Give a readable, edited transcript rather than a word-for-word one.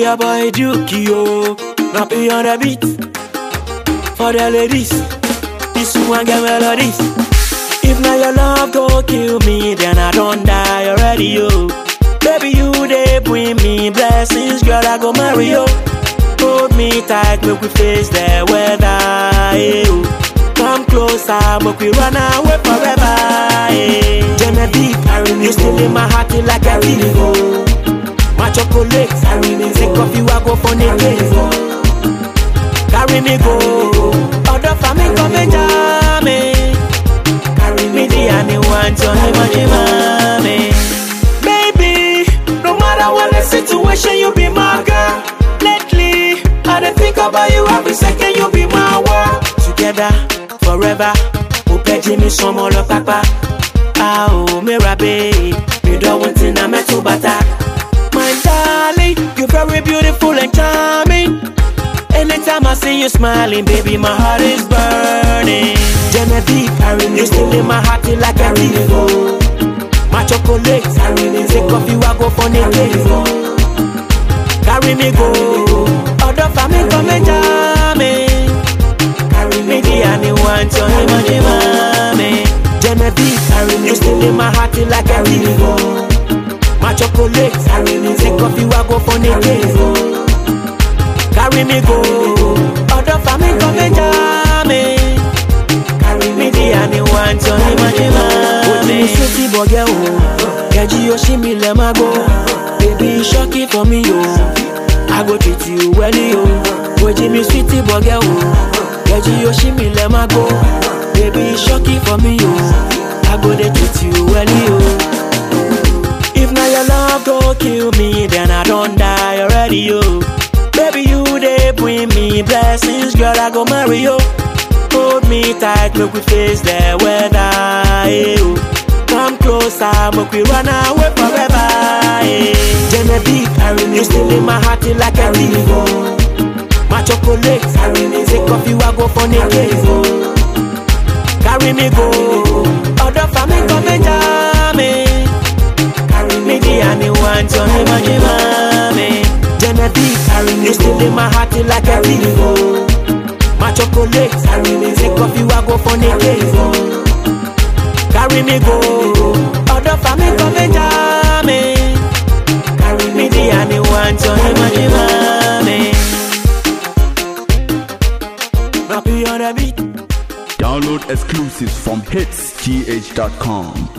your boy Duke, yo. Rapping on the beat. For the ladies, this one get melodies. If not your love go kill me, then I don't die already, yo. Baby, you they bring me blessings, girl, I go marry you. Hold me tight, make we face the weather, yo. Come closer, make we run away forever, yeah. Genevieve, you still in my heart like a video. My chocolate, sick of you, I go for naked. Carry me go, other family come and jam me. Carry me the anyone, Johnny Money Mommy. Baby, no matter what the situation, you be my girl. Lately, I don't think about you every second, you be my world. Together, forever, Upe Jimmy Somolo Papa. Ah, oh, me rabe, you don't want to na me to bata. My darling, you're very beautiful and charming. Anytime I see you smiling, baby, my heart is burning. Genevieve, you still in my heart like a river. My chocolate, sick of you, I go for naked. Carry me go, other family come and jam me. Carry me the anyone, Johnny Money Mommy. Genevieve, you still in my heart like a river. My chocolate, sick of you, I go for naked. Carry me go, other family come and jam me. Carry me the anyone, Johnny Money Mommy. Sweetie boy, Keji Yoshimi lema go. Baby, shock it for me, yo. I go treat you well, yo. Jimmy sweetie boy, Keji Yoshimi lema go. Baby, shock it for me, yo. I go dey treat you well, yo. If not your love go kill me, then I don't die already, yo. Baby, you they bring me blessings, girl, I go marry you. Hold me tight, make we face the weather, ew. Come closer, make we run away forever, yeah. Genevieve, you still in my heart like a river. My chocolate, sick of you, I go for naked. Carry me go, other family come and jam me. Carry me the anyone, Johnny Money Mommy. Genevieve, you still in my heart like a river. My chocolate, sick of you, I go for naked. Carry me go, other family come and jam me. Carry me the anyone, Johnny Money Mommy. Rapping on the beat. Download exclusives from hitsgh.com.